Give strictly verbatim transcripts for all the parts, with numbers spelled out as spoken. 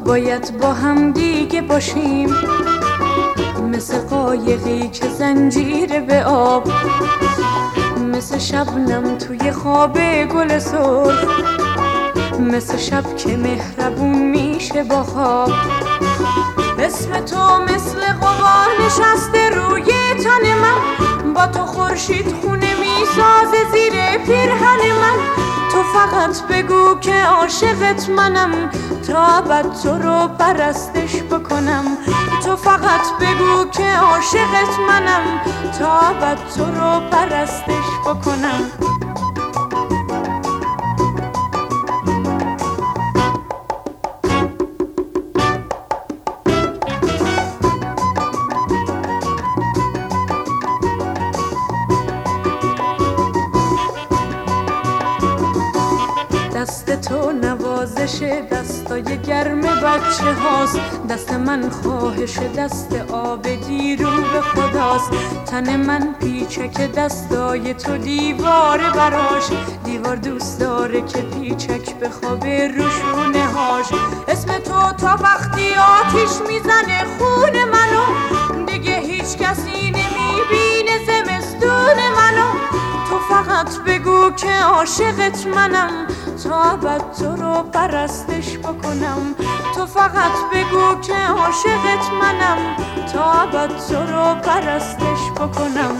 باید با هم دیگه باشیم، مثل قایقی که زنجیر به آب، مثل شبنم توی خواب گل سرخ، مثل شب که مهربون میشه با خواب. اسم تو مثل غبار نشسته روی تن من، با تو خورشید خونه میسازه زیر پیرهن من. تو فقط بگو که عاشقت منم، تا ابد تو رو پرستش بکنم. تو فقط بگو که عاشقت منم، تا ابد تو رو پرستش بکنم. دست تو نوازش دستای گرم بچه هاست، دست من خواهش دست آب دیرو به خداست. تن من پیچک دستای تو دیوار براش، دیوار دوست داره که پیچک بخوابه روشونه هاش. اسم تو تا وقتی آتیش میزنه خون منو، دیگه هیچ کسی نمیبینه زمستون منو. تو فقط بگو که عاشقت منم، تا ابد تو رو پرستش بکنم. تو فقط بگو که عاشقت منم، تا ابد تو رو پرستش بکنم.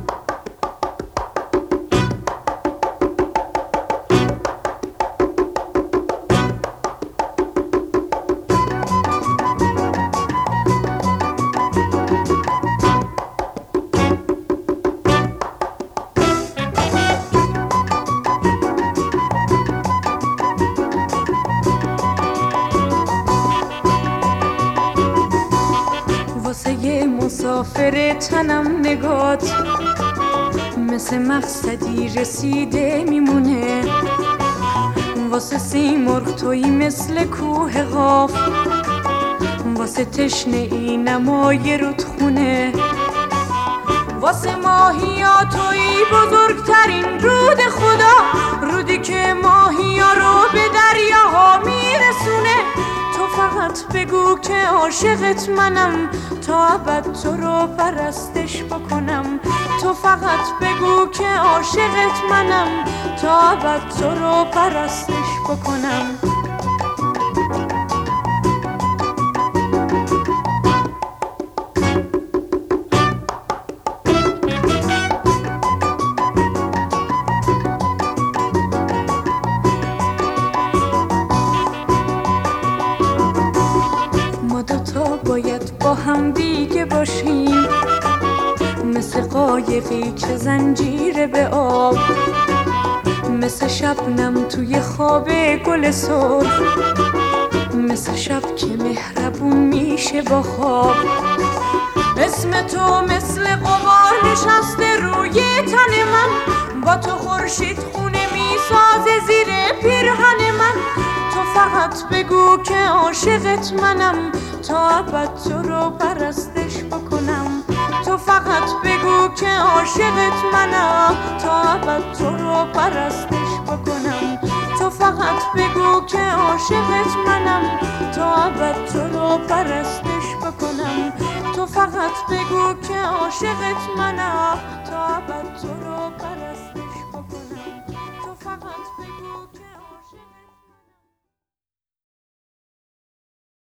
واسه مسافر تنم نگات مثل مقصدی رسیده میمونه، واسه سیمرغ تویی مثل کوه قاف، واسه تشنه ای نمای رودخونه، واسه ماهیا تویی بزرگترین رود خدا، رودی که ماهیا رو به دریاها میرسونه. تو فقط بگو که عاشقت منم، تا ابد تو رو پرستش بکنم. تو فقط بگو که عاشقت منم، تا ابد تو رو پرستش بکنم. ما دوتا باید با هم دیگه باشیم، مثل قایقی که زنجیر به آب، مثل شبنم توی خواب گل سرخ، مثل شب که مهربون میشه با خواب. اسم تو مثل غبار نشسته روی تن من، با تو خورشید خونه میسازه زیر پیرهن من. تو فقط بگو که عاشقت منم، تا ابد تو رو پرستش بکنم. تو فقط بگو که عاشقت منم، تا ابد تو رو پرستش بکنم. تو فقط بگو که عاشقت منم، تا ابد تو رو پرستش بکنم. تو فقط بگو که عاشقت منم، تا ابد تو رو پرستش